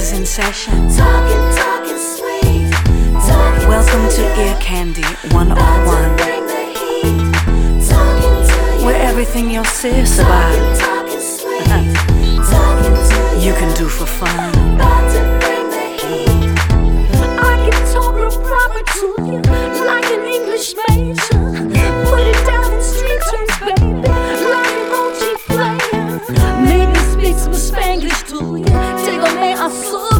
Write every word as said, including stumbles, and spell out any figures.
is in session. Talking, talking sweet. Talking Welcome to you. Ear Candy one oh About to one, bring the heat. Talking to you. where everything your sis about Talking, talking sweet. Talking to you. you can do for fun. About to bring the heat. I can talk real proper to you, like an English major. Put it down in street terms, baby, like an O G player. Maybe speak some Spanglish to you. Take a man, I saw.